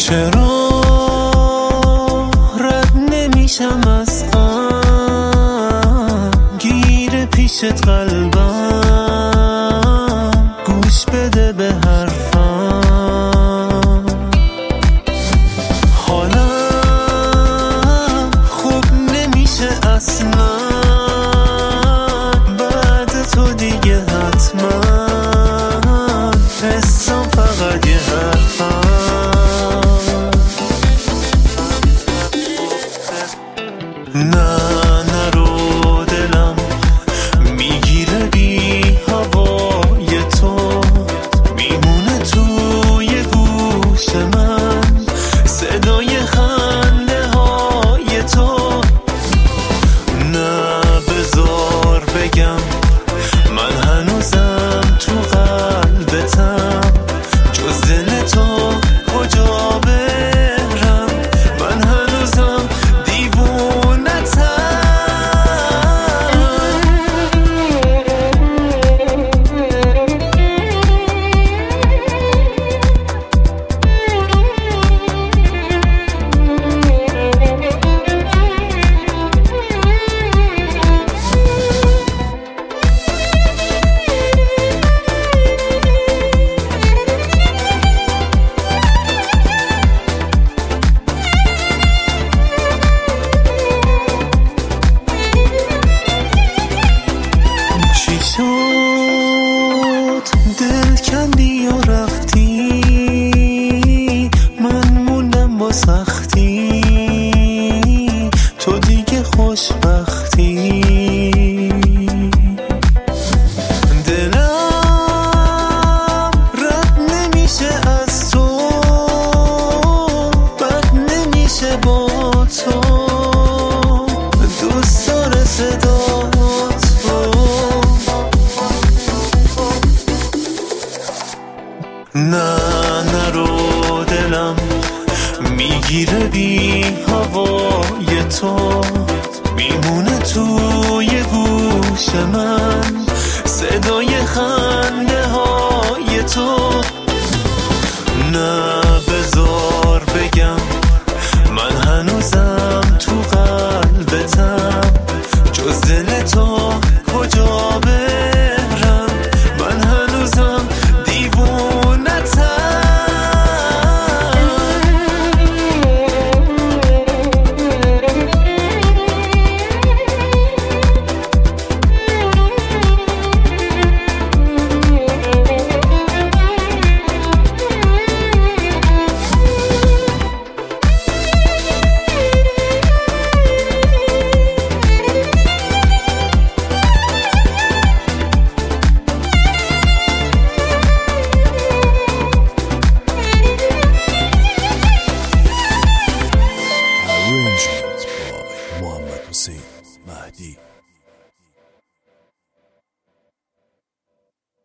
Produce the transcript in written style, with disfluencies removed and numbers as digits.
چرا رد نمیشم از غم، گیر پیشت قلبم، گوش بده به حرفم. حالم خوب نمیشه اصلا بعد تو دیگه، حتما حسم فقط یه حرفم. نه نرو دلم میگیره بی هوای تو، میمونه توی گوش من صدای خنده های تو. نه بذار بگم من هنوزم تو قلبتم، جز دل تو کجا برم، من هنوزم دل کندی و رفتی، من موندم با سختی، تو دیگه خوشبختی. دلم رد نمیشه از تو، بد نمیشه با تو، دوست داره صدا نه نرو دلم میگیره بی هوای تو، میمونه توی گوش من صدای